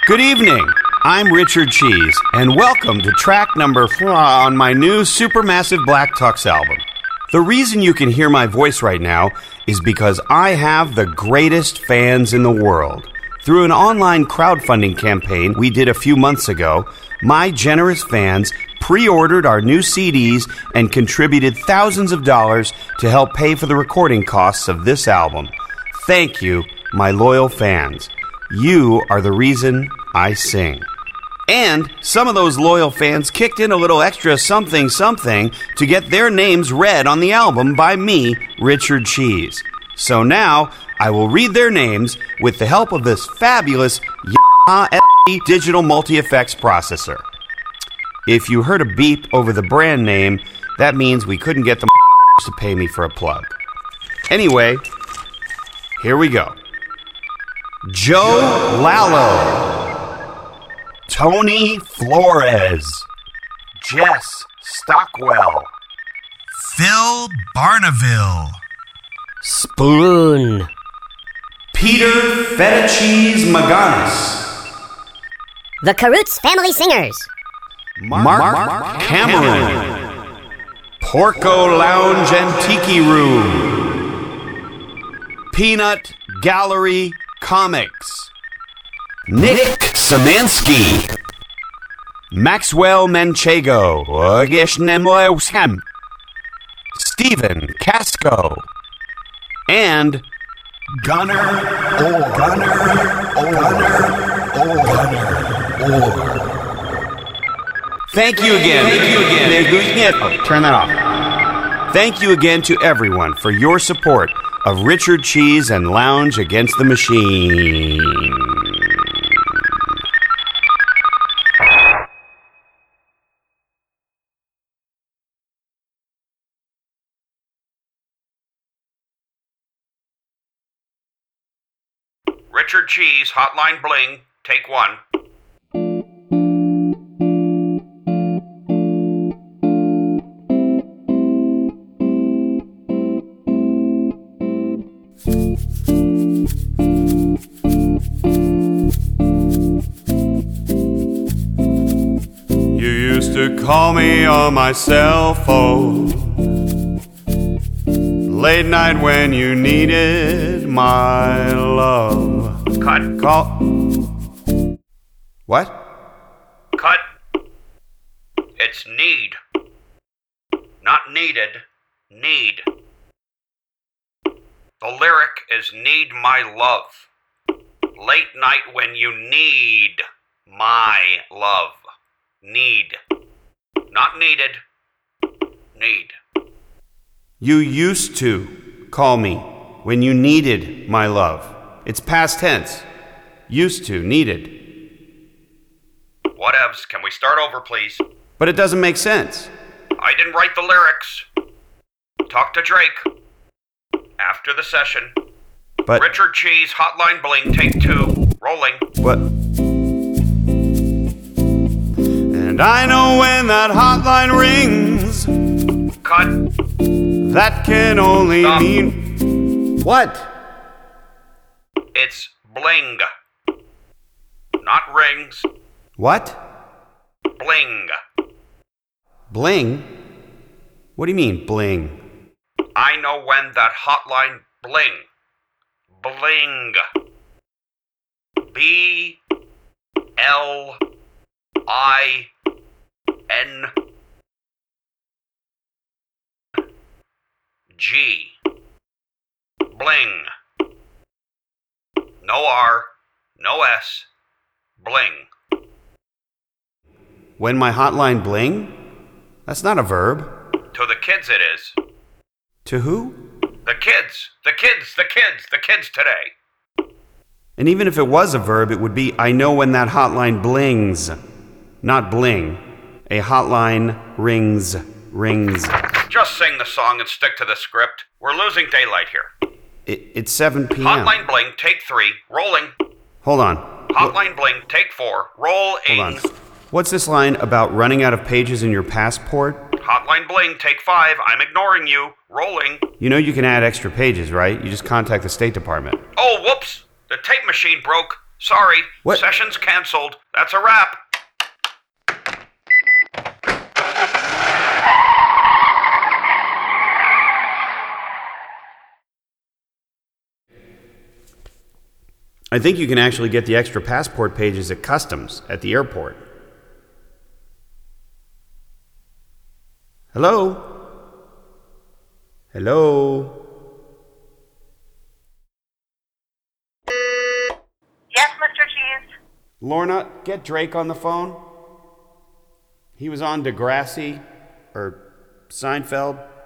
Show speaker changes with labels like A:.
A: Good evening. I'm Richard Cheese, and welcome to track number 4 on my new Supermassive Black Tux album. The reason you can hear my voice right now is because I have the greatest fans in the world. Through an online crowdfunding campaign we did a few months ago, my generous fans pre-ordered our new CDs and contributed thousands of dollars to help pay for the recording costs of this album. Thank you, my loyal fans. You are the reason I sing. And some of those loyal fans kicked in a little extra something to get their names read on the album by me, Richard Cheese. So now, I will read their names with the help of this fabulous Yamaha digital multi-effects processor. If you heard a beep over the brand name, that means we couldn't get the to pay me for a plug. Anyway, here we go. Joe Lallo, Tony Flores, Jess Stockwell, Phil Barnaville,
B: Spoon,
A: Peter Feta Cheese Maganis,
B: The Caroots Family Singers,
A: Mark Cameron, Porco Lounge and Tiki Room, Peanut Gallery Comics, Nick Szymanski, Maxwell Manchego, Stephen Casco, and Gunner Orr. Thank you again. Oh, turn that off. Thank you again to everyone for your support of Richard Cheese and Lounge Against the Machine.
C: Richard Cheese, Hotline Bling, take 1.
A: You used to call me on my cell phone late night when you needed my love.
C: Cut.
A: Call. What?
C: Cut. It's need. Not needed. Need. The lyric is need my love. Late night when you need my love. Need. Not needed. Need.
A: You used to call me when you needed my love. It's past tense. Used to, needed.
C: Whatevs, can we start over, please?
A: But it doesn't make sense.
C: I didn't write the lyrics. Talk to Drake. After the session.
A: But
C: Richard Cheese, Hotline Bling, take 2. Rolling.
A: what? And I know when that hotline rings,
C: Cut.
A: that can only
C: Stop.
A: mean what?
C: It's bling. Not rings.
A: What?
C: Bling.
A: Bling? What do you mean, bling?
C: I know when that hotline bling. Bling. B-L-I-N-G. Bling. No R, no S. Bling.
A: When my hotline bling? That's not a verb.
C: To the kids it is.
A: To who?
C: The kids today.
A: And even if it was a verb, it would be I know when that hotline blings, not bling. A hotline rings.
C: Just sing the song and stick to the script. We're losing daylight here.
A: It's 7 p.m.
C: Hotline Bling, take 3, rolling.
A: Hold on.
C: Hotline Bling, take 4, rolling.
A: Hold on. What's this line about running out of pages in your passport?
C: Hotline Bling, take 5, I'm ignoring you, rolling.
A: You know you can add extra pages, right? You just contact the State Department.
C: Oh, whoops, the tape machine broke. Sorry,
A: What?
C: Session's canceled. That's a wrap.
A: I think you can actually get the extra passport pages at customs at the airport. Hello? Hello?
D: Yes, Mr. Cheese.
A: Lorna, get Drake on the phone. He was on Degrassi, or Seinfeld.